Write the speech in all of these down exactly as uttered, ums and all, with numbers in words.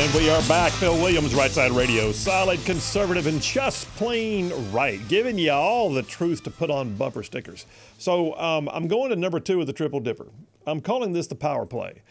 And we are back. Phil Williams, Right Side Radio. Solid, conservative, and just plain right. Giving you all the truth to put on bumper stickers. So um, I'm going to number two of the Triple Dipper. I'm calling this the power play.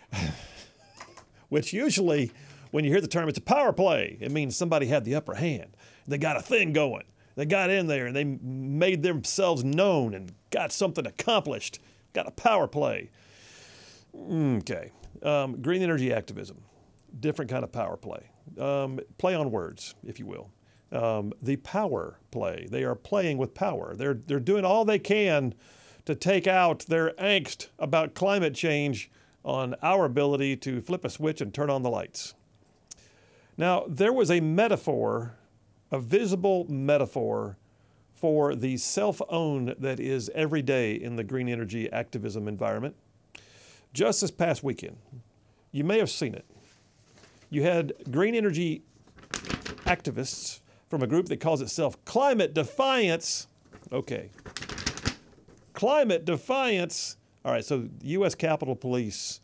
Which usually, when you hear the term, it's a power play, it means somebody had the upper hand. They got a thing going. They got in there and they made themselves known and got something accomplished. Got a power play. Okay. Um, green energy activism. Different kind of power play. Um, play on words, if you will. Um, the power play. They are playing with power. They're, they're doing all they can to take out their angst about climate change on our ability to flip a switch and turn on the lights. Now, there was a metaphor, a visible metaphor for the self-own that is every day in the green energy activism environment. Just this past weekend, you may have seen it. You had green energy activists from a group that calls itself Climate Defiance. Okay. Climate Defiance. All right, so the U S Capitol Police,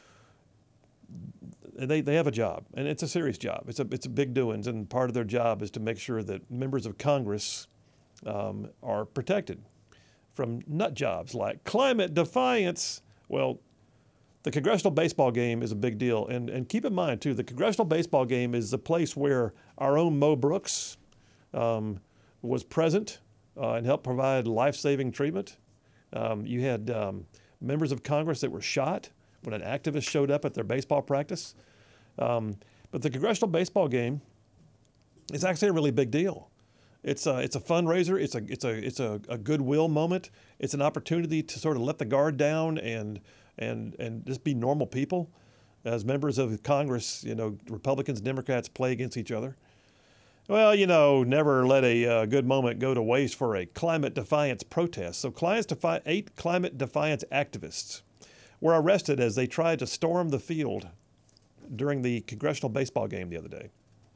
they, they have a job, and it's a serious job. It's a, it's a big doings, and part of their job is to make sure that members of Congress um, are protected from nut jobs like Climate Defiance. Well, the Congressional Baseball Game is a big deal. And, and keep in mind, too, the Congressional Baseball Game is the place where our own Mo Brooks um, was present uh, and helped provide life-saving treatment. Um, you had um, members of Congress that were shot when an activist showed up at their baseball practice. Um, but the Congressional Baseball Game is actually a really big deal. It's a, it's a fundraiser. It's a, it's a, it's a, a goodwill moment. It's an opportunity to sort of let the guard down and and and just be normal people. As members of Congress, you know, Republicans and Democrats play against each other. Well, you know, never let a uh, good moment go to waste for a climate defiance protest. So clients defi- eight climate defiance activists were arrested as they tried to storm the field during the Congressional Baseball Game the other day.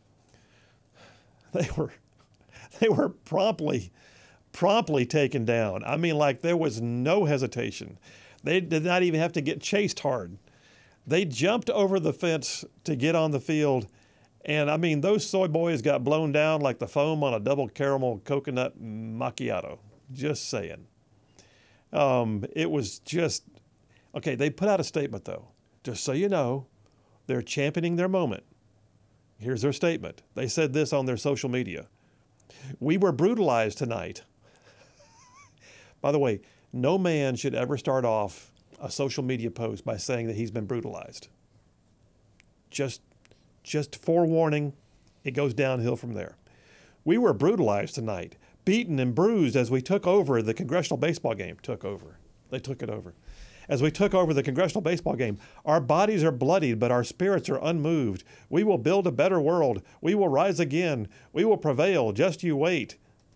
They were, they were promptly, promptly taken down. I mean, like there was no hesitation. They did not even have to get chased hard. They jumped over the fence to get on the field. And I mean, those soy boys got blown down like the foam on a double caramel coconut macchiato. Just saying. Um, it was just, okay, they put out a statement though. Just so you know, they're championing their moment. Here's their statement. They said this on their social media. We were brutalized tonight. By the way, no man should ever start off a social media post by saying that he's been brutalized. Just, just forewarning, it goes downhill from there. We were brutalized tonight, beaten and bruised as we took over the Congressional Baseball Game. Took over. They took it over. As we took over the Congressional Baseball Game, our bodies are bloodied, but our spirits are unmoved. We will build a better world. We will rise again. We will prevail. Just you wait.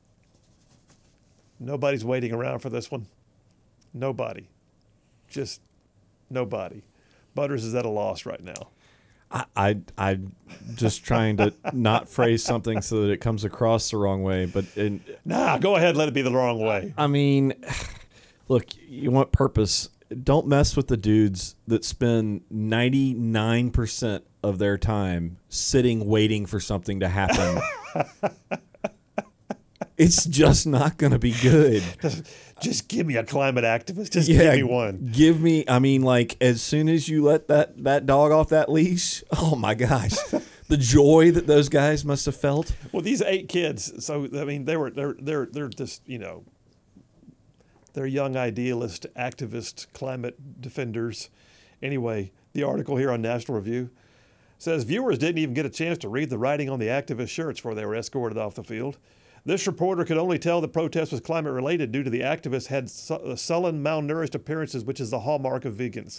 Nobody's waiting around for this one. Nobody. Just nobody. Butters is at a loss right now. I, I, I'm just trying to not phrase something so that it comes across the wrong way. But in, Nah, go ahead. Let it be the wrong way. I mean, look, you want purpose. Don't mess with the dudes that spend ninety-nine percent of their time sitting waiting for something to happen. It's just not going to be good. Just, just give me a climate activist. Just yeah, give me one. Give me, I mean, like, as soon as you let that, that dog off that leash, oh, my gosh. The joy that those guys must have felt. Well, these eight kids, so, I mean, they were, they're, they're, they're just, you know, they're young idealist, activist, climate defenders. Anyway, the article here on National Review says viewers didn't even get a chance to read the writing on the activist shirts before they were escorted off the field. This reporter could only tell the protest was climate-related due to the activists had su- sullen, malnourished appearances, which is the hallmark of vegans.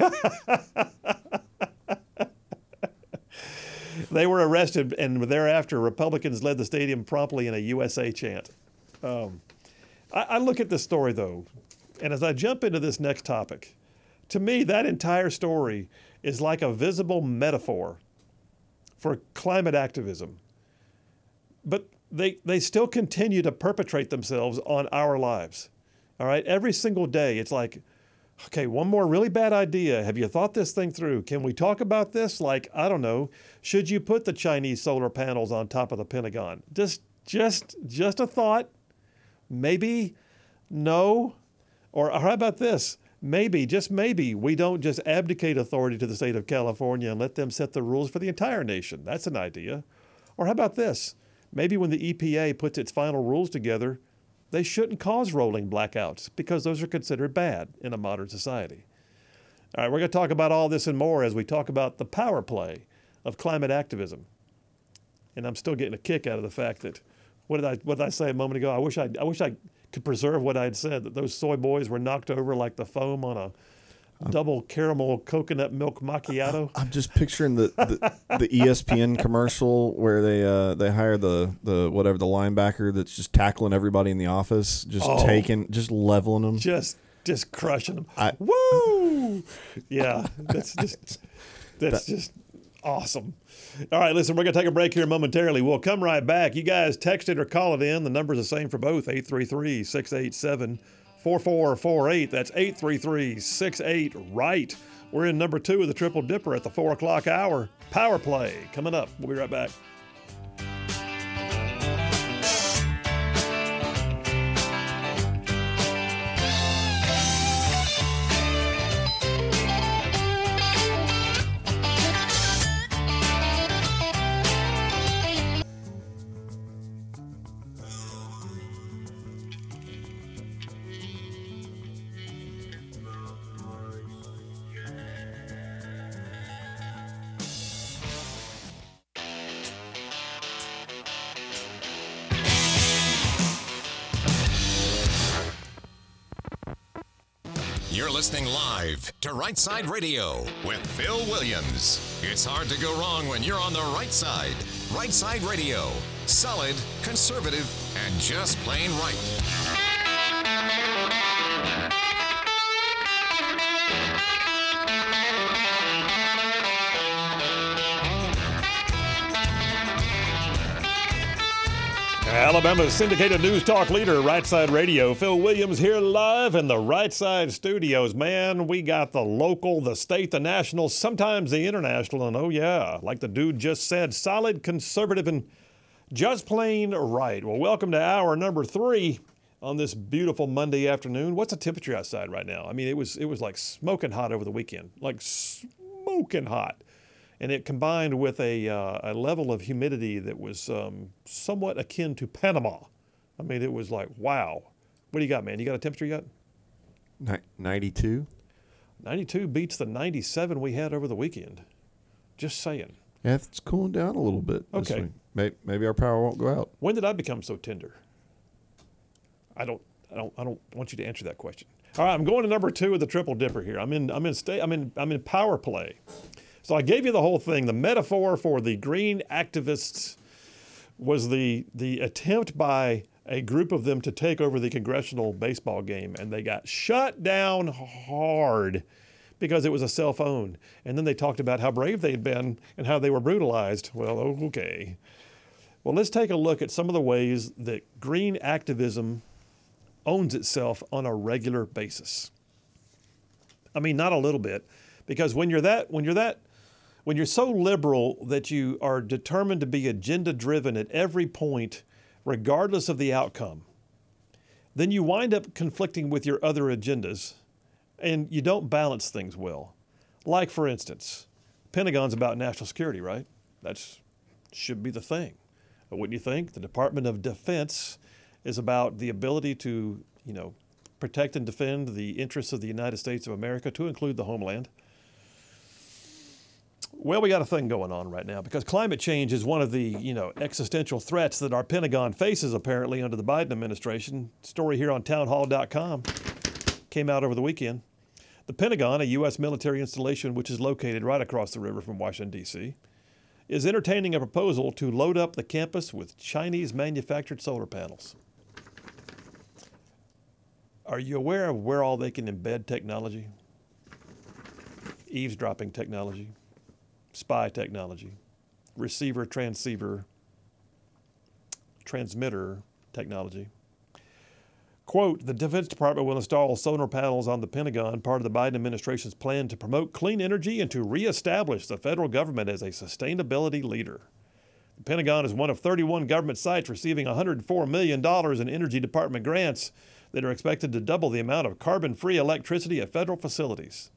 They were arrested, and thereafter, Republicans led the stadium promptly in a U S A chant. Um, I, I look at this story, though, and as I jump into this next topic, to me, that entire story is like a visible metaphor for climate activism. But they they still continue to perpetrate themselves on our lives. All right? Every single day, it's like, Okay, one more really bad idea. Have you thought this thing through? Can we talk about this? Like, I don't know, should you put the Chinese solar panels on top of the Pentagon? Just, just, just a thought. Maybe, no. Or, or how about this? Maybe, just maybe, we don't just abdicate authority to the state of California and let them set the rules for the entire nation. That's an idea. Or how about this? Maybe when the E P A puts its final rules together, they shouldn't cause rolling blackouts because those are considered bad in a modern society. All right, we're going to talk about all this and more as we talk about the power play of climate activism. And I'm still getting a kick out of the fact that, what did I, what did I say a moment ago? I wish I, I wish I could preserve what I'd said, that those soy boys were knocked over like the foam on a double caramel coconut milk macchiato. I'm just picturing the, the, the E S P N commercial where they uh, they hire the, the whatever the linebacker that's just tackling everybody in the office, just Oh. taking, just leveling them. Just just crushing them. I- Woo! Yeah, that's just that's just awesome. All right, listen, we're going to take a break here momentarily. We'll come right back. You guys text it or call it in. The number's the same for both, eight three three, six eight seven, four four four eight. That's eight three three, six eight, right. We're in number two of the Triple Dipper at the four o'clock hour. Power Play coming up. We'll be right back. You're listening live to Right Side Radio with Phil Williams. It's hard to go wrong when you're on the right side. Right Side Radio. Solid, conservative, and just plain right. Alabama's syndicated news talk leader, Right Side Radio. Phil Williams here live in the Right Side studios. Man, we got the local, the state, the national, sometimes the international, and oh yeah, like the dude just said, solid, conservative, and just plain right. Well, welcome to hour number three on this beautiful Monday afternoon. What's the temperature outside right now? I mean, it was it was like smoking hot over the weekend, like smoking hot. And it combined with a, uh, a level of humidity that was um, somewhat akin to Panama. I mean, it was like, wow. What do you got, man? You got a temperature yet? ninety-two? ninety-two beats the ninety-seven we had over the weekend. Just saying. Yeah, it's cooling down a little bit. This Okay. week. Maybe, maybe our power won't go out. When did I become so tender? I don't, I don't, I don't want you to answer that question. All right, I'm going to number two of the Triple Dipper here. I'm in, I'm in state, I'm in, I'm in power play. So I gave you the whole thing. The metaphor for the green activists was the the attempt by a group of them to take over the congressional baseball game, and they got shut down hard because it was a cell phone. And then they talked about how brave they'd been and how they were brutalized. Well, okay. Well, let's take a look at some of the ways that green activism owns itself on a regular basis. I mean, not a little bit, because when you're that, when you're that, when you're so liberal that you are determined to be agenda driven at every point, regardless of the outcome, then you wind up conflicting with your other agendas and you don't balance things well. Like, for instance, Pentagon's about national security, right? That should be the thing. But wouldn't you think? The Department of Defense is about the ability to, you know, protect and defend the interests of the United States of America, to include the homeland. Well, we got a thing going on right now because climate change is one of the, you know, existential threats that our Pentagon faces apparently under the Biden administration. Story here on townhall dot com came out over the weekend. The Pentagon, a U S military installation which is located right across the river from Washington, D C, is entertaining a proposal to load up the campus with Chinese manufactured solar panels. Are you aware of where all they can embed technology? Eavesdropping technology, spy technology, receiver, transceiver, transmitter technology. Quote, the Defense Department will install solar panels on the Pentagon, part of the Biden administration's plan to promote clean energy and to reestablish the federal government as a sustainability leader. The Pentagon is one of thirty-one government sites receiving one hundred four million dollars in Energy Department grants that are expected to double the amount of carbon-free electricity at federal facilities.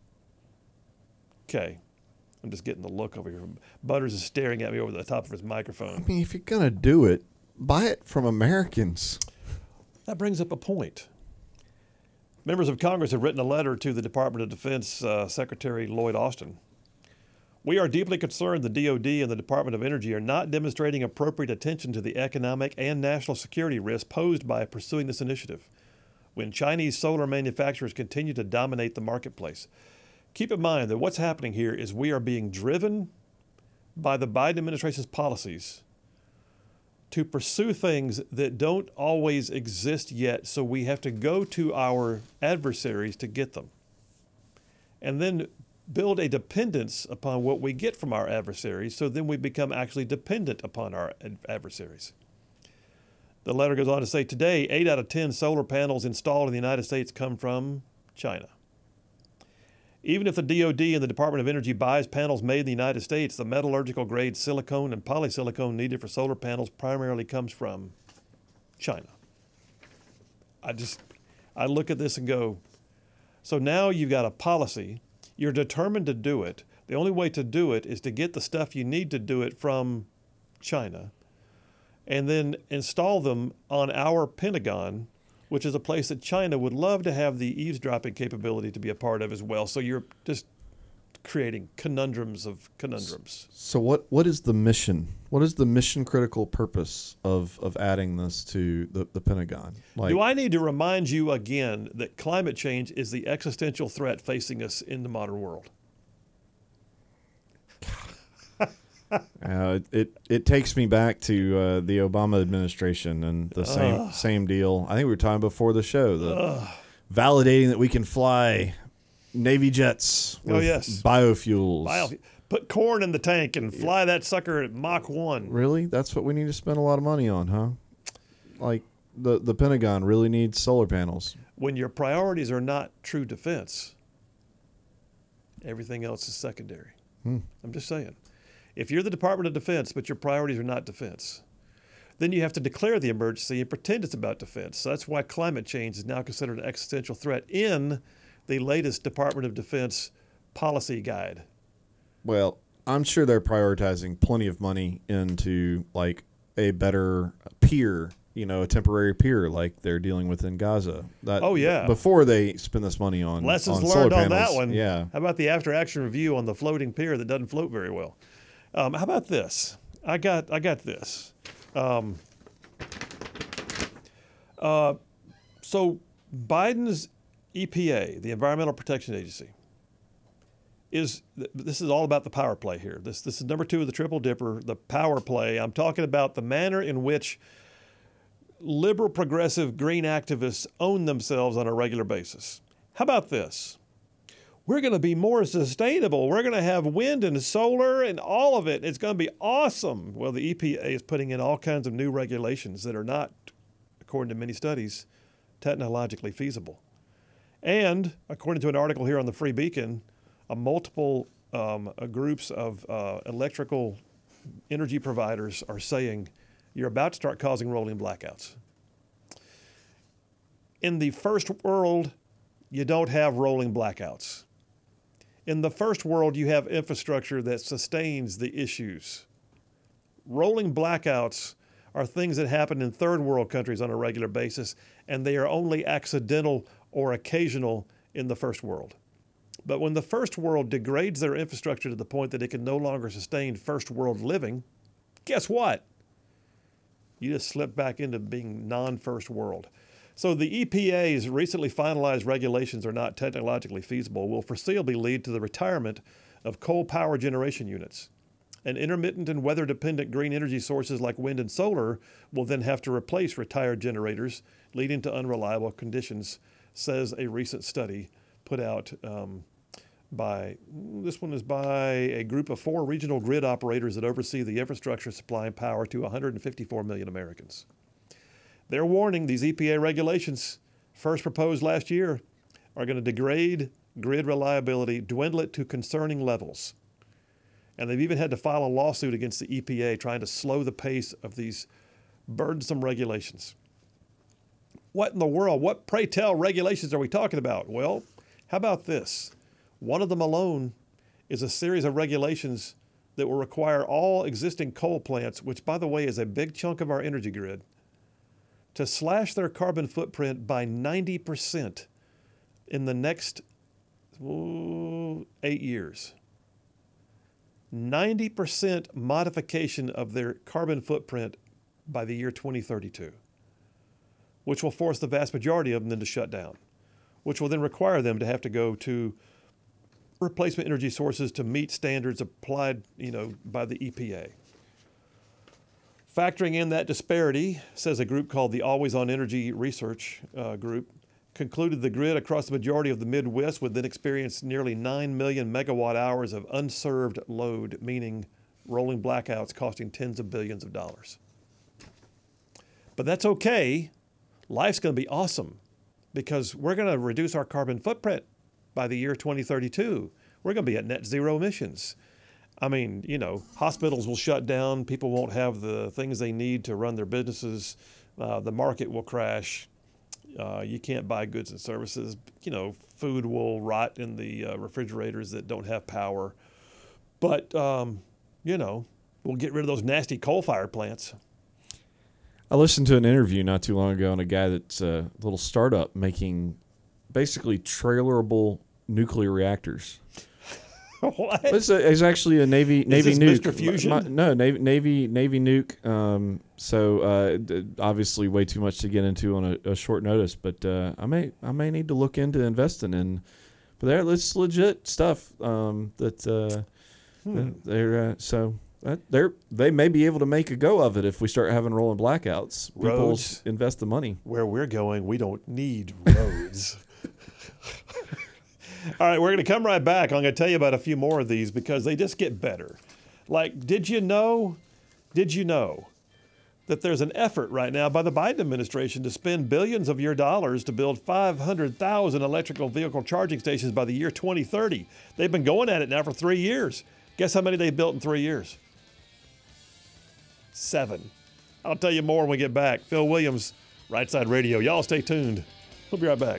Okay. I'm just getting the look over here. Butters is staring at me over the top of his microphone. I mean, if you're going to do it, buy it from Americans. That brings up a point. Members of Congress have written a letter to the Department of Defense uh, Secretary Lloyd Austin. We are deeply concerned the D O D and the Department of Energy are not demonstrating appropriate attention to the economic and national security risks posed by pursuing this initiative when Chinese solar manufacturers continue to dominate the marketplace. Keep in mind that what's happening here is we are being driven by the Biden administration's policies to pursue things that don't always exist yet, so we have to go to our adversaries to get them. And then build a dependence upon what we get from our adversaries, so then we become actually dependent upon our ad- adversaries. The letter goes on to say, today, eight out of ten solar panels installed in the United States come from China. Even if the D O D and the Department of Energy buys panels made in the United States, the metallurgical grade silicone and polysilicon needed for solar panels primarily comes from China. I just, I look at this and go, so now you've got a policy, you're determined to do it. The only way to do it is to get the stuff you need to do it from China and then install them on our Pentagon, which is a place that China would love to have the eavesdropping capability to be a part of as well. So you're just creating conundrums of conundrums. So what, what is the mission? What is the mission critical purpose of, of adding this to the, the Pentagon? Like, Do I need to remind you again that climate change is the existential threat facing us in the modern world? Uh, it, it it takes me back to uh, the Obama administration and the same Ugh. same deal. I think we were talking before the show, the Ugh. validating that we can fly Navy jets with Oh, yes. biofuels. Bio- Put corn in the tank and fly that sucker at Mach one. Really? That's what we need to spend a lot of money on, huh? Like the the Pentagon really needs solar panels. When your priorities are not true defense, everything else is secondary. Hmm. I'm just saying. If you're the Department of Defense, but your priorities are not defense, then you have to declare the emergency and pretend it's about defense. So that's why climate change is now considered an existential threat in the latest Department of Defense policy guide. Well, I'm sure they're prioritizing plenty of money into like a better pier, you know, a temporary pier like they're dealing with in Gaza. That, Oh, yeah. Before they spend this money on Lessons on learned solar on panels. that one. Yeah. How about the after-action review on the floating pier that doesn't float very well? Um, how about this? I got I got this. Um, uh, so Biden's E P A, the Environmental Protection Agency, is this is all about the power play here. This this is number two of the triple dipper, the power play. I'm talking about the manner in which liberal, progressive, green activists own themselves on a regular basis. How about this? We're going to be more sustainable. We're going to have wind and solar and all of it. It's going to be awesome. Well, the E P A is putting in all kinds of new regulations that are not, according to many studies, technologically feasible. And according to an article here on the Free Beacon, a multiple um, uh, groups of uh, electrical energy providers are saying you're about to start causing rolling blackouts. In the first world, you don't have rolling blackouts. In the first world, you have infrastructure that sustains the issues. Rolling blackouts are things that happen in third world countries on a regular basis, and they are only accidental or occasional in the first world. But when the first world degrades their infrastructure to the point that it can no longer sustain first world living, guess what? You just slip back into being non-first world. So the E P A's recently finalized regulations are not technologically feasible, will foreseeably lead to the retirement of coal power generation units. And intermittent and weather-dependent green energy sources like wind and solar will then have to replace retired generators, leading to unreliable conditions, says a recent study put out um, by, this one is by a group of four regional grid operators that oversee the infrastructure supplying power to one hundred fifty-four million Americans. They're warning these E P A regulations first proposed last year, are going to degrade grid reliability, dwindle it to concerning levels. And they've even had to file a lawsuit against the E P A trying to slow the pace of these burdensome regulations. What in the world? What, pray tell, regulations are we talking about? Well, how about this? One of them alone is a series of regulations that will require all existing coal plants, which, by the way, is a big chunk of our energy grid, to slash their carbon footprint by ninety percent in the next ooh, eight years. ninety percent modification of their carbon footprint by the year twenty thirty-two, which will force the vast majority of them then to shut down, which will then require them to have to go to replacement energy sources to meet standards applied, you know, by the E P A. Factoring in that disparity, says a group called the Always On Energy Research uh, Group, concluded the grid across the majority of the Midwest would then experience nearly nine million megawatt hours of unserved load, meaning rolling blackouts costing tens of billions of dollars. But that's okay. Life's going to be awesome because we're going to reduce our carbon footprint by the year twenty thirty-two. We're going to be at net zero emissions. I mean, you know, hospitals will shut down. People won't have the things they need to run their businesses. Uh, the market will crash. Uh, you can't buy goods and services. You know, food will rot in the uh, refrigerators that don't have power. But, um, you know, we'll get rid of those nasty coal-fired plants. I listened to an interview not too long ago on a guy that's a little startup making basically trailerable nuclear reactors. What? It's, a, it's actually a Navy Navy Is this nuke. Mister Fusion? My, no, Navy Navy Navy nuke. Um, so uh, d- obviously, way too much to get into on a, a short notice. But uh, I may I may need to look into investing in. But there, it's legit stuff. Um, that uh, Hmm. they're uh, so that they're they may be able to make a go of it if we start having rolling blackouts. People Roads. invest the money. Where we're going, we don't need roads. All right, we're going to come right back. I'm going to tell you about a few more of these because they just get better. Like, did you know, did you know that there's an effort right now by the Biden administration to spend billions of your dollars to build five hundred thousand electrical vehicle charging stations by the year twenty thirty? They've been going at it now for three years. Guess how many they built in three years? Seven. I'll tell you more when we get back. Phil Williams, Right Side Radio. Y'all stay tuned. We'll be right back.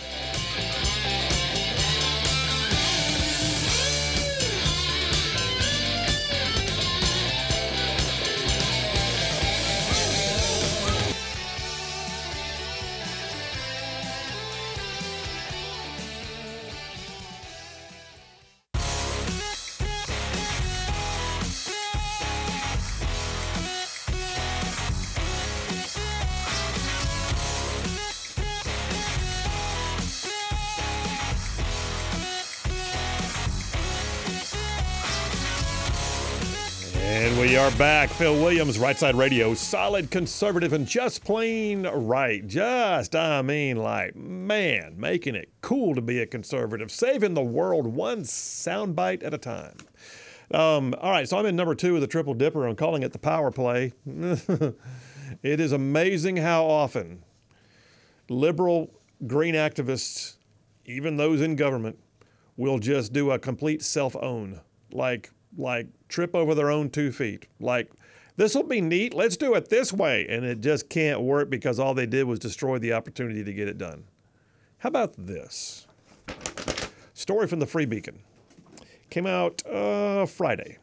And we are back. Phil Williams, Right Side Radio, solid conservative and just plain right. Just, I mean, like, man, making it cool to be a conservative, saving the world one soundbite at a time. Um, all right, so I'm in number two of the Triple Dipper. I'm calling it the power play. It is amazing how often liberal green activists, even those in government, will just do a complete self-own, like like trip over their own two feet. Like, this will be neat, let's do it this way. And it just can't work because all they did was destroy the opportunity to get it done. How about this? Story from the Free Beacon. Came out uh, Friday.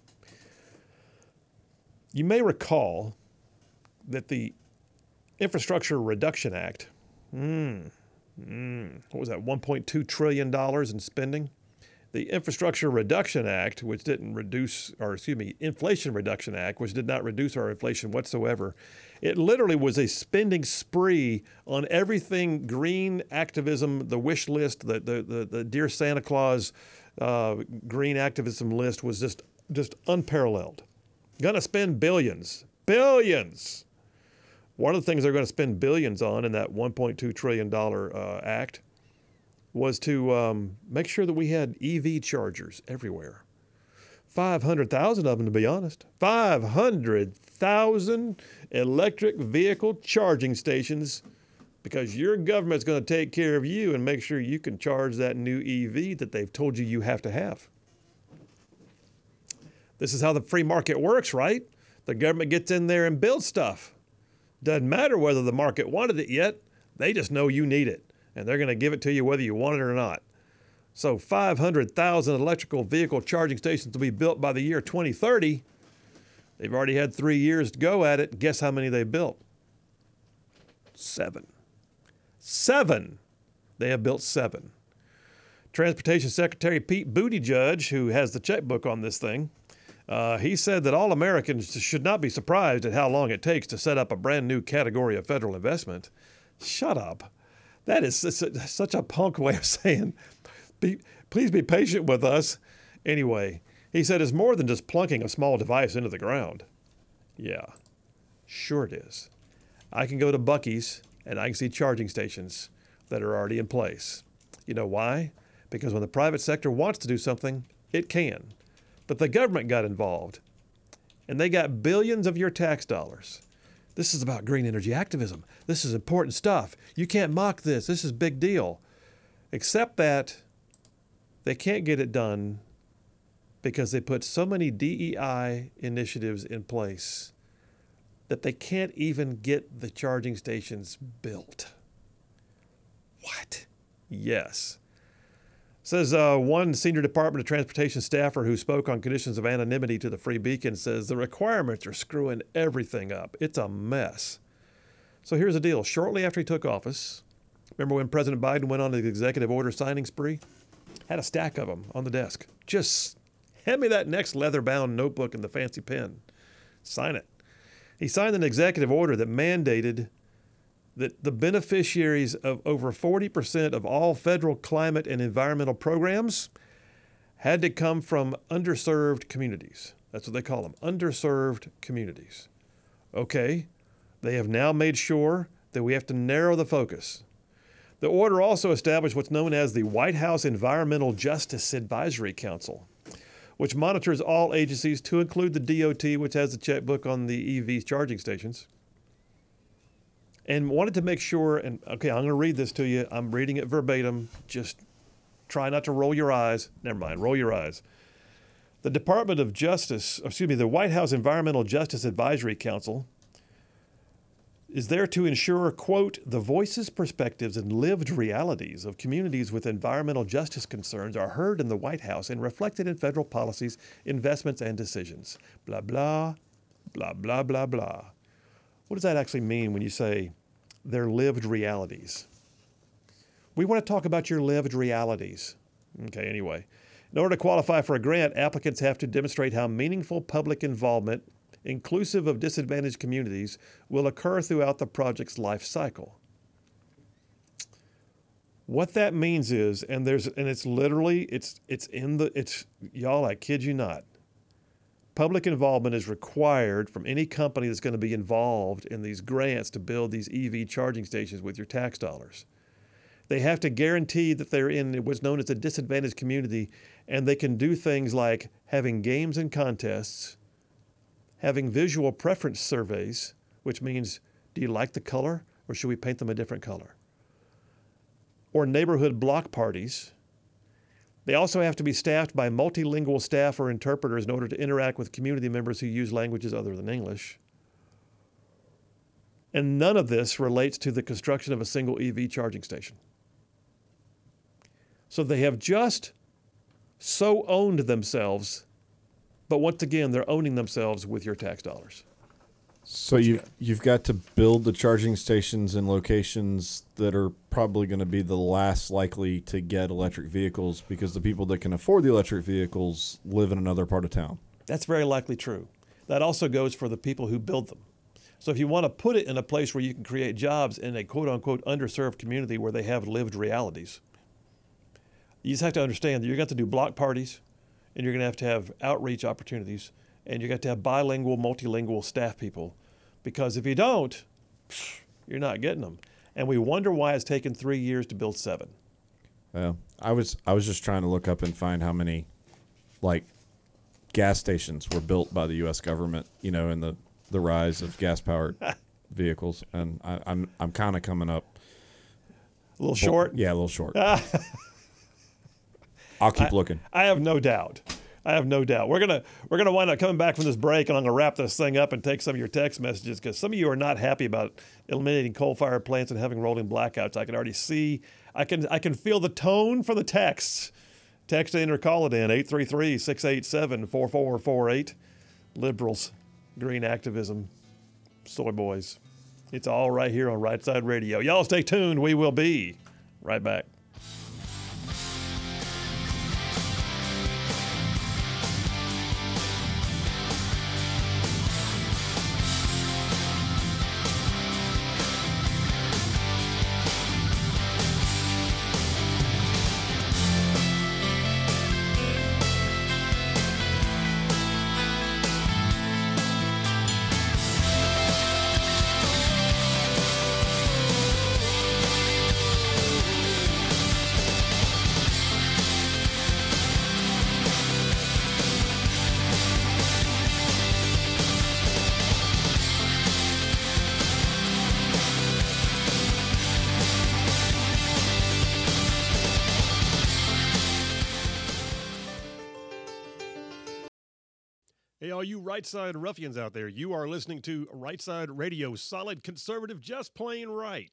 You may recall that the Infrastructure Reduction Act, mm, mm, what was that, one point two trillion dollars in spending? The Infrastructure Reduction Act, which didn't reduce, or excuse me, Inflation Reduction Act, which did not reduce our inflation whatsoever, it literally was a spending spree on everything green activism, the wish list, the the the, the Dear Santa Claus uh, green activism list was just just unparalleled. Going to spend billions, billions. One of the things they're going to spend billions on in that one point two trillion dollars uh, act was to um, make sure that we had E V chargers everywhere. five hundred thousand of them, to be honest. five hundred thousand electric vehicle charging stations because your government's going to take care of you and make sure you can charge that new E V that they've told you you have to have. This is how the free market works, right? The government gets in there and builds stuff. Doesn't matter whether the market wanted it yet. They just know you need it, and they're going to give it to you whether you want it or not. So five hundred thousand electrical vehicle charging stations will be built by the year twenty thirty. They've already had three years to go at it. Guess how many they built? Seven. Seven. They have built seven. Transportation Secretary Pete Buttigieg, who has the checkbook on this thing, uh, he said that all Americans should not be surprised at how long it takes to set up a brand new category of federal investment. Shut up. That is such a punk way of saying, be, please be patient with us. Anyway, he said it's more than just plunking a small device into the ground. Yeah, sure it is. I can go to Buc-ee's and I can see charging stations that are already in place. You know why? Because when the private sector wants to do something, it can. But the government got involved, and they got billions of your tax dollars. This is about green energy activism. This is important stuff. You can't mock this. This is a big deal. Except that they can't get it done because they put so many D E I initiatives in place that they can't even get the charging stations built. What? Yes. Says uh, one senior Department of Transportation staffer who spoke on conditions of anonymity to the Free Beacon says the requirements are screwing everything up. It's a mess. So here's the deal. Shortly after he took office, remember when President Biden went on the executive order signing spree? Had a stack of them on the desk. Just hand me that next leather-bound notebook and the fancy pen. Sign it. He signed an executive order that mandated that the beneficiaries of over forty percent of all federal climate and environmental programs had to come from underserved communities. That's what they call them, underserved communities. Okay, they have now made sure that we have to narrow the focus. The order also established what's known as the White House Environmental Justice Advisory Council, which monitors all agencies to include the D O T, which has the checkbook on the E V charging stations, and wanted to make sure, and okay, I'm going to read this to you. I'm reading it verbatim. Just try not to roll your eyes. Never mind, roll your eyes. The Department of Justice, excuse me, the White House Environmental Justice Advisory Council is there to ensure, quote, the voices, perspectives, and lived realities of communities with environmental justice concerns are heard in the White House and reflected in federal policies, investments, and decisions. Blah, blah, blah, blah, blah, blah. What does that actually mean when you say their lived realities? We want to talk about your lived realities. Okay, anyway. In order to qualify for a grant, applicants have to demonstrate how meaningful public involvement, inclusive of disadvantaged communities, will occur throughout the project's life cycle. What that means is, and there's, and it's literally, it's, it's in the, it's, y'all, I kid you not. Public involvement is required from any company that's going to be involved in these grants to build these E V charging stations with your tax dollars. They have to guarantee that they're in what's known as a disadvantaged community, and they can do things like having games and contests, having visual preference surveys, which means, do you like the color or should we paint them a different color? Or neighborhood block parties. They also have to be staffed by multilingual staff or interpreters in order to interact with community members who use languages other than English. And none of this relates to the construction of a single E V charging station. So they have just so owned themselves, but once again, they're owning themselves with your tax dollars. So you, you've got to build the charging stations in locations that are probably going to be the last likely to get electric vehicles because the people that can afford the electric vehicles live in another part of town. That's very likely true. That also goes for the people who build them. So if you want to put it in a place where you can create jobs in a quote-unquote underserved community where they have lived realities, you just have to understand that you're going to have to do block parties, and you're going to have to have outreach opportunities, and you're going to have to have bilingual, multilingual staff people, because if you don't, you're not getting them. And we wonder why it's taken three years to build seven. Well, I was I was just trying to look up and find how many, like, gas stations were built by the U S government, you know, in the, the rise of gas-powered vehicles, and I, I'm I'm kind of coming up A little short? Yeah, a little short. I'll keep I, looking. I have no doubt. I have no doubt. We're gonna we're gonna wind up coming back from this break, and I'm gonna wrap this thing up and take some of your text messages because some of you are not happy about eliminating coal-fired plants and having rolling blackouts. I can already see. I can I can feel the tone for the texts. Text in or call it in eight three three, six eight seven, four four four eight. Liberals, green activism, soy boys. It's all right here on Right Side Radio. Y'all stay tuned. We will be right back. Hey, all you right side ruffians out there, you are listening to Right Side Radio, solid conservative, just plain right.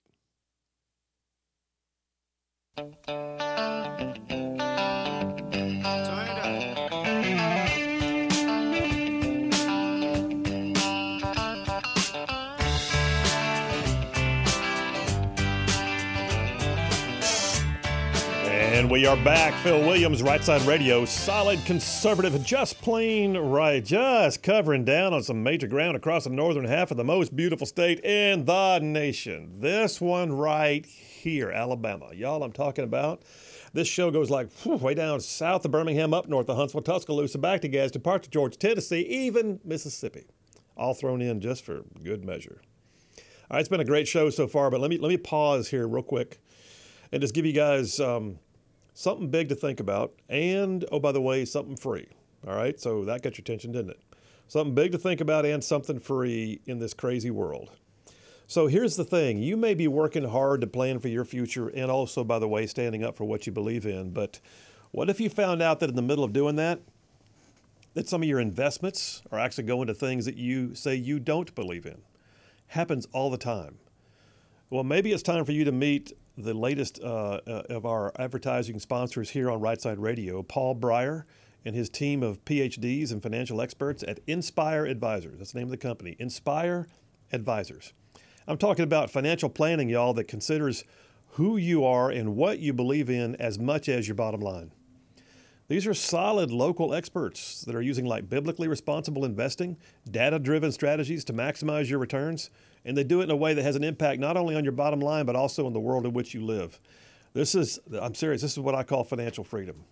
And we are back. Phil Williams, Right Side Radio, solid conservative, just plain right. Just covering down on some major ground across the northern half of the most beautiful state in the nation. This one right here, Alabama. Y'all, I'm talking about. This show goes like whew, way down south of Birmingham, up north of Huntsville, Tuscaloosa, back to Gadsden, parts of Georgia, Tennessee, even Mississippi. All thrown in just for good measure. All right, it's been a great show so far, but let me let me pause here real quick and just give you guys um, something big to think about, and, oh, by the way, something free. All right, so that got your attention, didn't it? Something big to think about and something free in this crazy world. So here's the thing. You may be working hard to plan for your future and also, by the way, standing up for what you believe in. But what if you found out that in the middle of doing that, that some of your investments are actually going to things that you say you don't believe in? Happens all the time. Well, maybe it's time for you to meet the latest uh, uh, of our advertising sponsors here on Right Side Radio, Paul Breyer and his team of P H Ds and financial experts at Inspire Advisors. That's the name of the company, Inspire Advisors. I'm talking about financial planning, y'all, that considers who you are and what you believe in as much as your bottom line. These are solid local experts that are using like biblically responsible investing, data-driven strategies to maximize your returns, and they do it in a way that has an impact not only on your bottom line, but also in the world in which you live. This is, I'm serious, this is what I call financial freedom.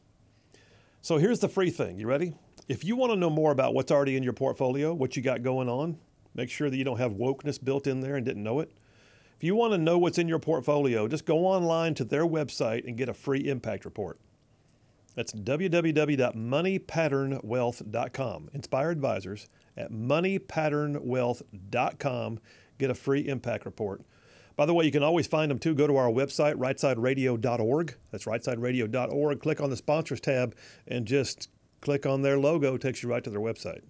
So here's the free thing. You ready? If you want to know more about what's already in your portfolio, what you got going on, make sure that you don't have wokeness built in there and didn't know it. If you want to know what's in your portfolio, just go online to their website and get a free impact report. That's w w w dot money pattern wealth dot com. Inspire Advisors at money pattern wealth dot com. Get a free impact report. By the way, you can always find them too. Go to our website, right side radio dot org. That's right side radio dot org. Click on the sponsors tab and just click on their logo. It takes you right to their website.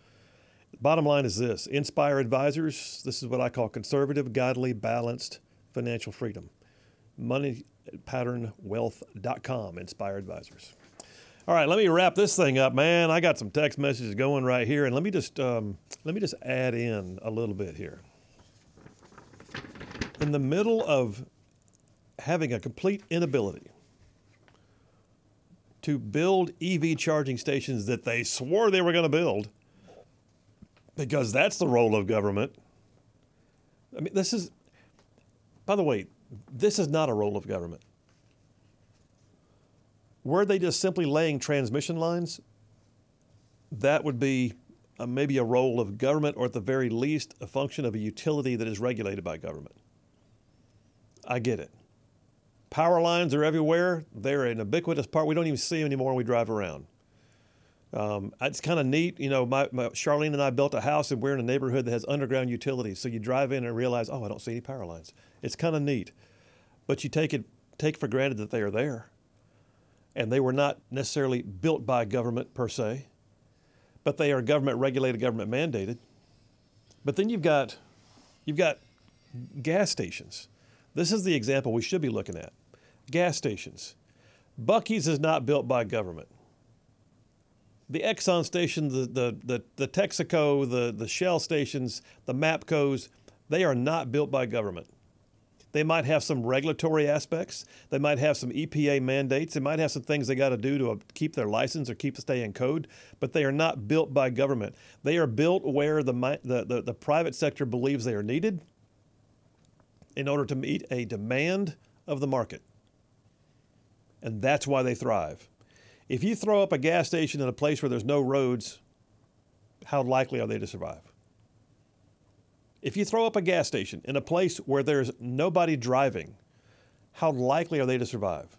Bottom line is this. Inspire Advisors, this is what I call conservative, godly, balanced financial freedom. money pattern wealth dot com, Inspire Advisors. All right, let me wrap this thing up, man. I got some text messages going right here, and let me just um, let me just add in a little bit here. In the middle of having a complete inability to build E V charging stations that they swore they were going to build, because that's the role of government. I mean, this is, by the way, this is not a role of government. Were they just simply laying transmission lines, that would be a, maybe a role of government, or at the very least, a function of a utility that is regulated by government. I get it. Power lines are everywhere. They're an ubiquitous part. We don't even see them anymore when we drive around. Um, it's kind of neat. You know, my, my Charlene and I built a house, and we're in a neighborhood that has underground utilities. So you drive in and realize, oh, I don't see any power lines. It's kind of neat. but you take it take for granted that they are there. And they were not necessarily built by government per se, but they are government regulated, government mandated. But then you've got you've got gas stations. This is the example we should be looking at. Gas stations. Buc-ee's is not built by government. The Exxon station, the the the, the Texaco, the, the Shell stations, the MAPCOs, they are not built by government. They might have some regulatory aspects. They might have some E P A mandates. They might have some things they got to do to keep their license or keep the stay in code, but they are not built by government. They are built where the, the, the, the private sector believes they are needed in order to meet a demand of the market. And that's why they thrive. If you throw up a gas station in a place where there's no roads, how likely are they to survive? If you throw up a gas station in a place where there's nobody driving, how likely are they to survive?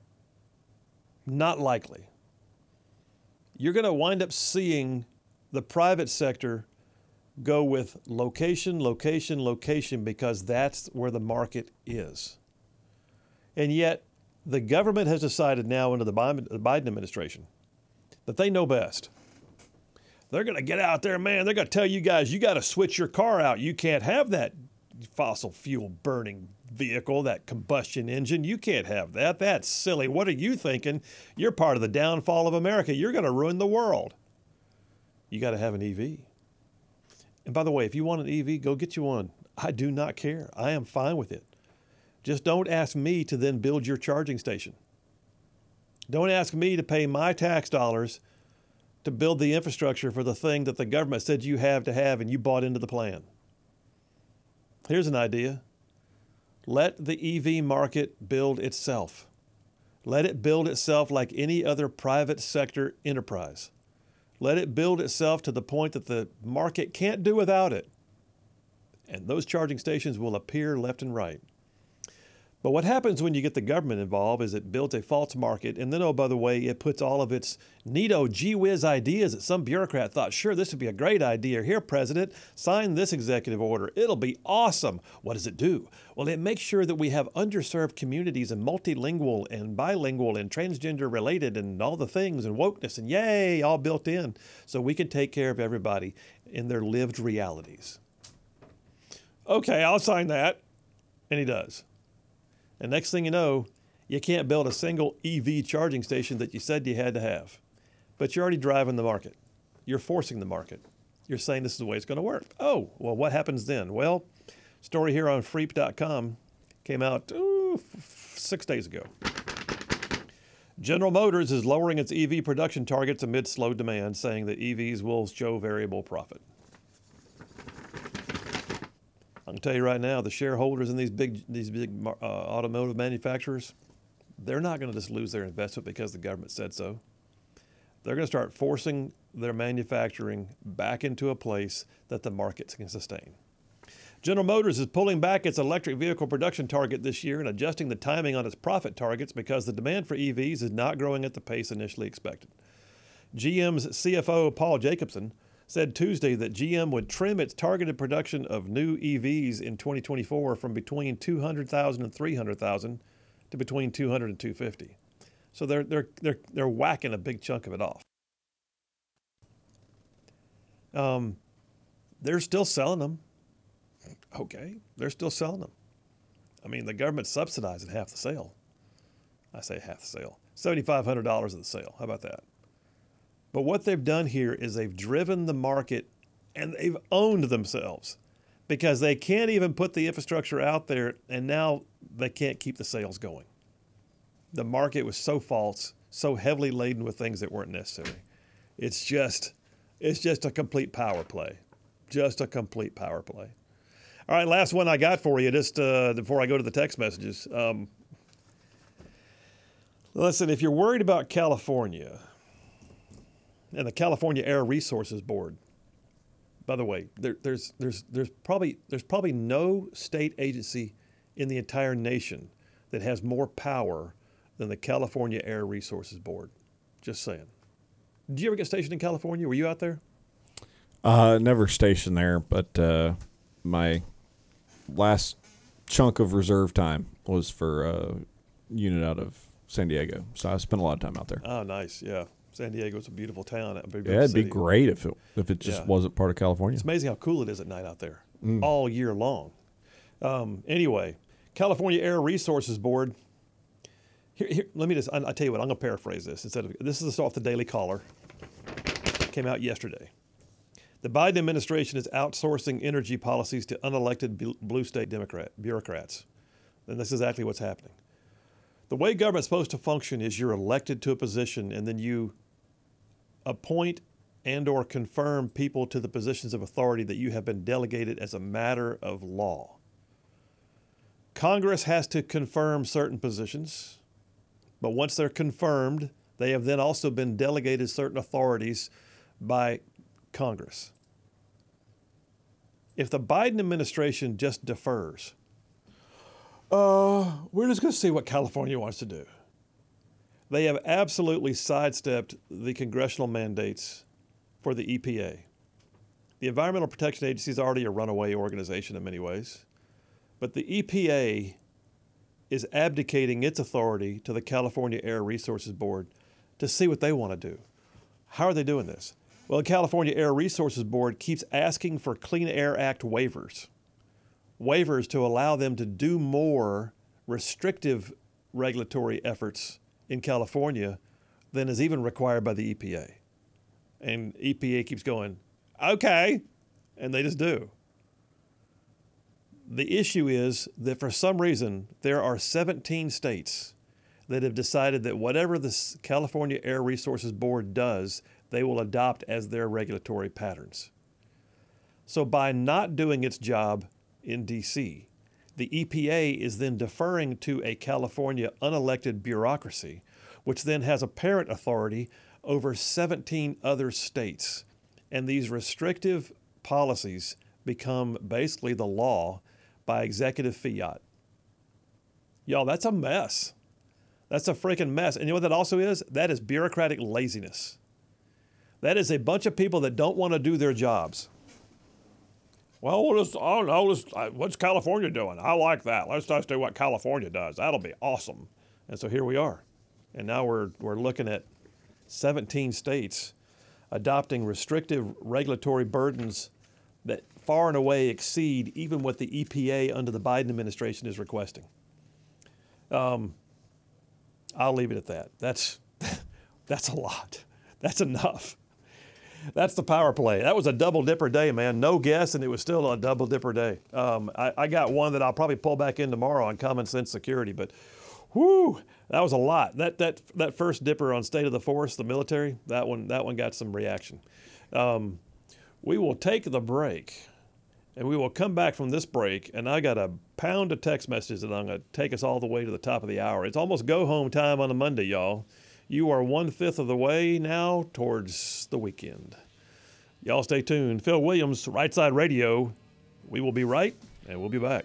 Not likely. You're going to wind up seeing the private sector go with location, location, location, because that's where the market is. And yet, the government has decided now under the Biden administration that they know best. They're going to get out there, man. They're going to tell you guys, you got to switch your car out. You can't have that fossil fuel burning vehicle, that combustion engine. You can't have that. That's silly. What are you thinking? You're part of the downfall of America. You're going to ruin the world. You got to have an E V. And by the way, if you want an E V, go get you one. I do not care. I am fine with it. Just don't ask me to then build your charging station. Don't ask me to pay my tax dollars to build the infrastructure for the thing that the government said you have to have and you bought into the plan. Here's an idea. Let the E V market build itself. Let it build itself like any other private sector enterprise. Let it build itself to the point that the market can't do without it. And those charging stations will appear left and right. But what happens when you get the government involved is it builds a false market, and then, oh, by the way, it puts all of its neato gee whiz ideas that some bureaucrat thought, sure, this would be a great idea. Here, President, sign this executive order. It'll be awesome. What does it do? Well, it makes sure that we have underserved communities and multilingual and bilingual and transgender related and all the things and wokeness and yay, all built in so we can take care of everybody in their lived realities. Okay, I'll sign that. And he does. And next thing you know, you can't build a single E V charging station that you said you had to have. But you're already driving the market. You're forcing the market. You're saying this is the way it's going to work. Oh, well, what happens then? Well, story here on freep dot com came out ooh, f- six days ago. General Motors is lowering its E V production targets amid slow demand, saying that E Vs will show variable profit. I can tell you right now, the shareholders in these big these big uh, automotive manufacturers, they're not going to just lose their investment because the government said so. They're going to start forcing their manufacturing back into a place that the markets can sustain. General Motors is pulling back its electric vehicle production target this year and adjusting the timing on its profit targets because the demand for E Vs is not growing at the pace initially expected. G M's C F O, Paul Jacobson, said Tuesday that G M would trim its targeted production of new E Vs in twenty twenty-four from between two hundred thousand and three hundred thousand to between two hundred and two hundred fifty. So they're they're they're they're whacking a big chunk of it off. Um, they're still selling them. Okay, they're still selling them. I mean, the government's subsidizing half the sale. I say half the sale. seven thousand five hundred dollars of the sale. How about that? But what they've done here is they've driven the market and they've owned themselves because they can't even put the infrastructure out there, and now they can't keep the sales going. The market was so false, so heavily laden with things that weren't necessary. It's just, it's just a complete power play. Just a complete power play. All right, last one I got for you, just uh, before I go to the text messages. Um, listen, if you're worried about California and the California Air Resources Board, by the way, there, there's there's there's probably there's probably no state agency in the entire nation that has more power than the California Air Resources Board. Just saying. Did you ever get stationed in California? Were you out there? Uh, never stationed there, but uh, my last chunk of reserve time was for a unit out of San Diego. So I spent a lot of time out there. Oh, nice. Yeah. San Diego's a beautiful town. A beautiful Yeah, it'd be city. great if it if it just Yeah. wasn't part of California. It's amazing how cool it is at night out there, all year long. Um, anyway, California Air Resources Board. Here, here, let me just. I, I tell you what. I'm going to paraphrase this. Instead of this is off the Daily Caller. Came out yesterday. The Biden administration is outsourcing energy policies to unelected bl- blue state Democrat bureaucrats, and this is exactly what's happening. The way government's supposed to function is you're elected to a position, and then you appoint and or confirm people to the positions of authority that you have been delegated as a matter of law. Congress has to confirm certain positions, but once they're confirmed, they have then also been delegated certain authorities by Congress. If the Biden administration just defers, uh, we're just going to see what California wants to do. They have absolutely sidestepped the congressional mandates for the E P A. The Environmental Protection Agency is already a runaway organization in many ways, but the E P A is abdicating its authority to the California Air Resources Board to see what they want to do. How are they doing this? Well, the California Air Resources Board keeps asking for Clean Air Act waivers, waivers to allow them to do more restrictive regulatory efforts in California than is even required by the E P A. And E P A keeps going, okay, and they just do. The issue is that for some reason, there are seventeen states that have decided that whatever the California Air Resources Board does, they will adopt as their regulatory patterns. So by not doing its job in D C, the E P A is then deferring to a California unelected bureaucracy, which then has apparent authority over seventeen other states. And these restrictive policies become basically the law by executive fiat. Y'all, that's a mess. That's a freaking mess. And you know what that also is? That is bureaucratic laziness. That is a bunch of people that don't want to do their jobs. Well, we'll just, I don't know, let's, uh, what's California doing? I like that. Let's just do what California does. That'll be awesome. And so here we are. And now we're, we're looking at seventeen states adopting restrictive regulatory burdens that far and away exceed even what the E P A under the Biden administration is requesting. Um, I'll leave it at that. That's, that's a lot. That's enough. That's the power play. That was a double dipper day, man. No guess, and it was still a double dipper day. Um, I, I got one that I'll probably pull back in tomorrow on common sense security, but whoo, that was a lot. That that that first dipper on state of the force, the military, that one that one got some reaction. Um, we will take the break, and we will come back from this break, and I got a pound of text messages that I'm going to take us all the way to the top of the hour. It's almost go-home time on a Monday, y'all. You are one-fifth of the way now towards the weekend. Y'all stay tuned. Phil Williams, Right Side Radio. We will be right, and we'll be back.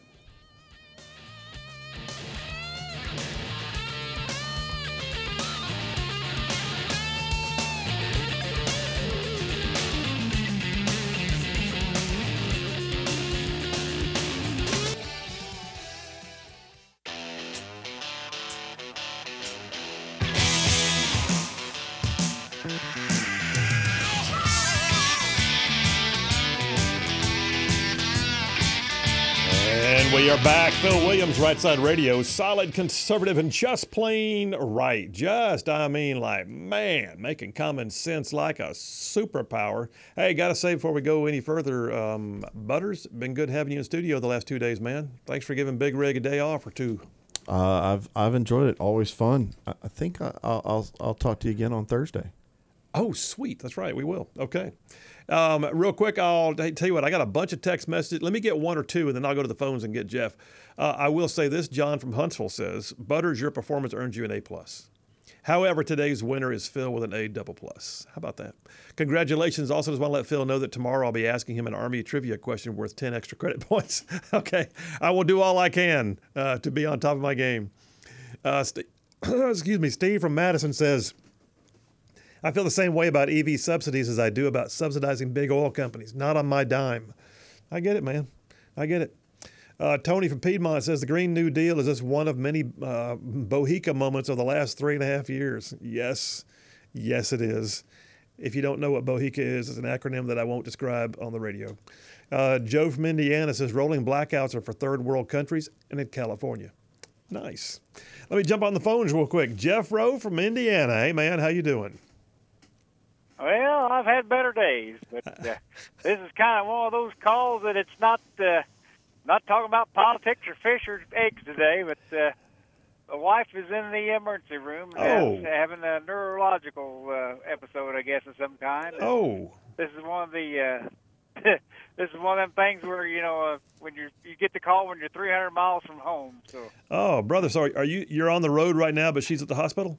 We are back. Phil Williams, Right Side Radio. Solid, conservative, and just plain right. Just, I mean, like, man, making common sense like a superpower. Hey, got to say before we go any further, um, Butters, been good having you in the studio the last two days, man. Thanks for giving Big Rig a day off or two. Uh, I've I've enjoyed it. Always fun. I, I think I, I'll, I'll I'll talk to you again on Thursday. Oh, sweet. That's right. We will. Okay. Um, real quick, I'll tell you what, I got a bunch of text messages. Let me get one or two, and then I'll go to the phones and get Jeff. Uh, I will say this. John from Huntsville says, Butters, your performance earns you an A plus. However, today's winner is Phil with an A double plus. How about that? Congratulations. Also, just want to let Phil know that tomorrow I'll be asking him an Army trivia question worth ten extra credit points. Okay. I will do all I can uh, to be on top of my game. Uh, St- excuse me. Steve from Madison says, I feel the same way about E V subsidies as I do about subsidizing big oil companies. Not on my dime. I get it, man. I get it. Uh, Tony from Piedmont says the Green New Deal is just one of many uh, Bohica moments of the last three and a half years. Yes, yes, it is. If you don't know what Bohica is, it's an acronym that I won't describe on the radio. Uh, Joe from Indiana says rolling blackouts are for third world countries and in California. Nice. Let me jump on the phones real quick. Jeff Rowe from Indiana. Hey, man, how you doing? Well, I've had better days, but uh, this is kind of one of those calls that it's not uh, not talking about politics or fish or eggs today, but uh, the wife is in the emergency room Oh. uh, having a neurological uh, episode, I guess, of some kind. Oh, This is one of the uh, this is one of them things where you know uh, when you you get the call when you're three hundred miles from home. So oh, brother, sorry. Are you you're on the road right now, but she's at the hospital?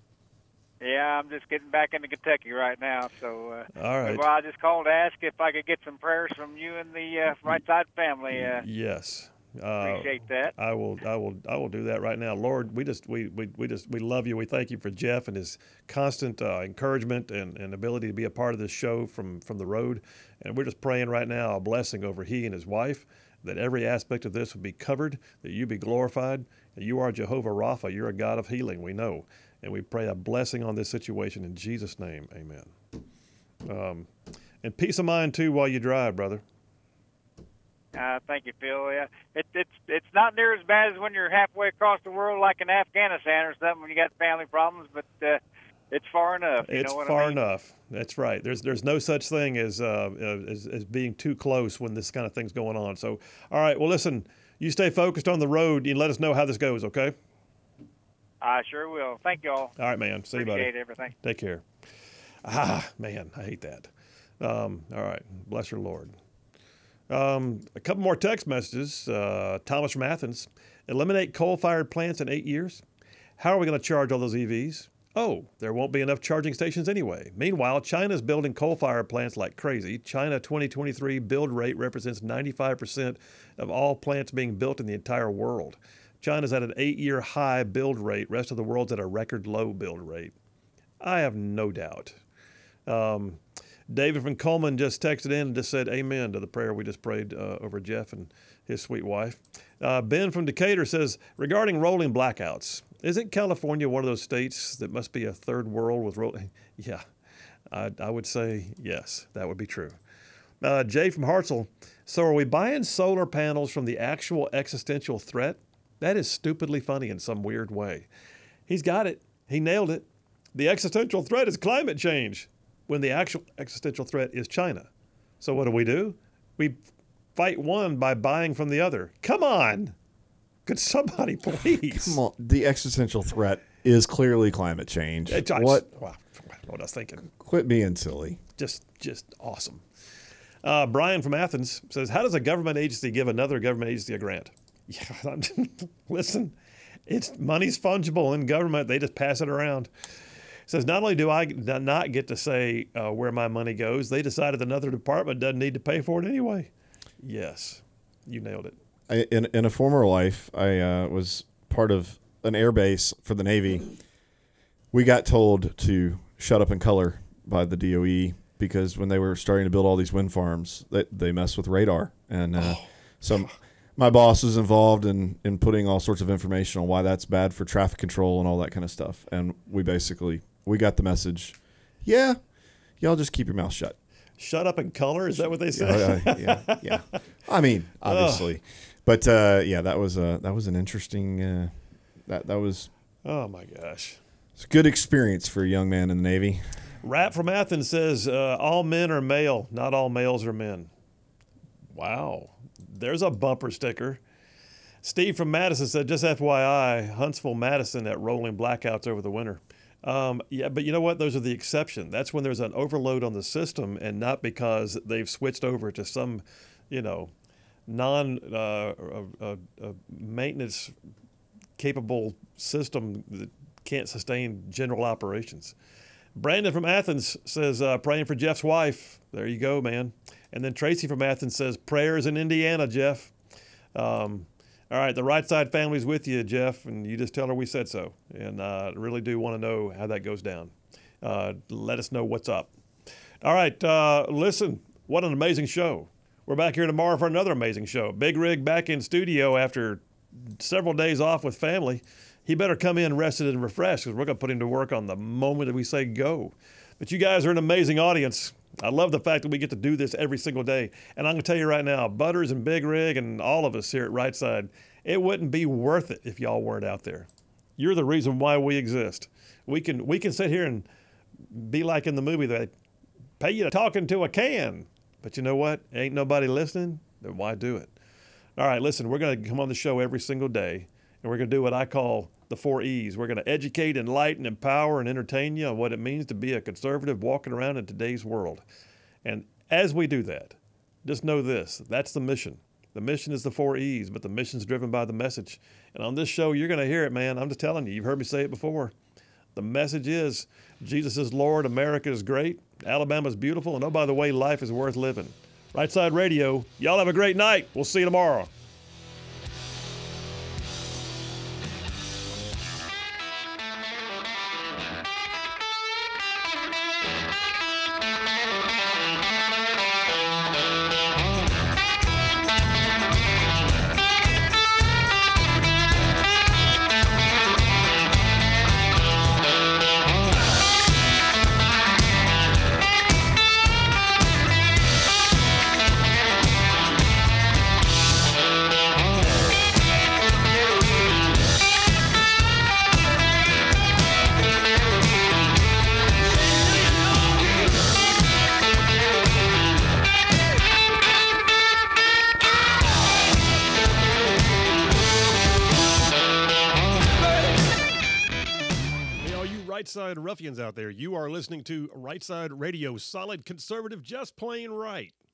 yeah, I'm just getting back into Kentucky right now. So uh, All right. well, I just called to ask if I could get some prayers from you and the uh, right side family. Uh, Yes. Uh, appreciate that. I will, I will, I will do that right now. Lord, we just, we, we, we just, we love you. We thank you for Jeff and his constant uh, encouragement and, and ability to be a part of this show from, from the road. And we're just praying right now a blessing over he and his wife, that every aspect of this would be covered, that you be glorified. That you are Jehovah Rapha. You're a God of healing. We know, and we pray a blessing on this situation in Jesus' name. Amen. Um, and peace of mind too while you drive, brother. Uh, thank you, Phil. Yeah, it, it's it's not near as bad as when you're halfway across the world, like in Afghanistan or something, when you got family problems. But uh, it's far enough. You It's know what far I mean? enough. That's right. There's there's no such thing as, uh, uh, as as being too close when this kind of thing's going on. So, all right. Well, listen. You stay focused on the road and let us know how this goes. Okay. I sure will. Thank you all. All right, man. See you, buddy. Appreciate everything. Take care. Ah, man, I hate that. Um, all right. Bless your Lord. Um, a couple more text messages. Uh, Thomas from Athens. Eliminate coal-fired plants in eight years. How are we going to charge all those E Vs? Oh, there won't be enough charging stations anyway. Meanwhile, China's building coal-fired plants like crazy. China twenty twenty-three build rate represents ninety-five percent of all plants being built in the entire world. China's at an eight-year high build rate. Rest of the world's at a record low build rate. I have no doubt. Um, David from Coleman just texted in and just said amen to the prayer we just prayed uh, over Jeff and his sweet wife. Uh, Ben from Decatur says, regarding rolling blackouts, isn't California one of those states that must be a third world with rolling? Yeah, I, I would say yes, that would be true. Uh, Jay from Hartselle, so are we buying solar panels from the actual existential threat? That is stupidly funny in some weird way. He's got it. He nailed it. The existential threat is climate change, when the actual existential threat is China. So what do we do? We fight one by buying from the other. Come on. Could somebody please? Come on. The existential threat is clearly climate change. It's- I- What? Wow, what I was thinking. Quit being silly. Just, just awesome. Uh, Brian from Athens says, how does a government agency give another government agency a grant? Yeah, listen, it's money's fungible in government. They just pass it around. Says, not only do I not get to say uh, where my money goes, they decided another department doesn't need to pay for it anyway. Yes, you nailed it. I, in in a former life, I uh, was part of an air base for the Navy. We got told to shut up and color by the D O E because when they were starting to build all these wind farms, they, they mess with radar. And uh, Oh. so my boss was involved in, in putting all sorts of information on why that's bad for traffic control and all that kind of stuff. And we basically, we got the message, yeah, y'all just keep your mouth shut. Shut up and color? Is that what they say? Uh, yeah, yeah. I mean, obviously, but uh, yeah, that was a that was an interesting uh, that that was Oh, my gosh. it's a good experience for a young man in the Navy. Rap from Athens says, uh, all men are male, not all males are men. Wow. There's a bumper sticker. Steve from Madison said, just F Y I, Huntsville, Madison at rolling blackouts over the winter. Um, yeah, but you know what? Those are the exception. That's when there's an overload on the system and not because they've switched over to some, you know, non uh, uh, uh, uh, maintenance capable system that can't sustain general operations. Brandon from Athens says, uh, praying for Jeff's wife. There you go, man. And then Tracy from Athens says, prayers in Indiana, Jeff. Um, all right, the right side family's with you, Jeff, and you just tell her we said so. And I uh, really do want to know how that goes down. Uh, let us know what's up. All right, uh, listen, what an amazing show. We're back here tomorrow for another amazing show. Big Rig back in studio after several days off with family. He better come in rested and refreshed because we're going to put him to work on the moment that we say go. But you guys are an amazing audience. I love the fact that we get to do this every single day. And I'm going to tell you right now, Butters and Big Rig and all of us here at Right Side, it wouldn't be worth it if y'all weren't out there. You're the reason why we exist. We can we can sit here and be like in the movie that they pay you to talking to a can. But you know what? Ain't nobody listening, then why do it? All right, listen, we're going to come on the show every single day, and we're going to do what I call the four E's. We're going to educate, enlighten, empower, and entertain you on what it means to be a conservative walking around in today's world. And as we do that, just know this, that's the mission. The mission is the four E's, but the mission's driven by the message. And on this show, you're going to hear it, man. I'm just telling you. You've heard me say it before. The message is Jesus is Lord, America is great, Alabama's beautiful, and oh, by the way, life is worth living. Right Side Radio, y'all have a great night. We'll see you tomorrow. Right Side ruffians out there, you are listening to Right Side Radio, solid conservative, just plain right.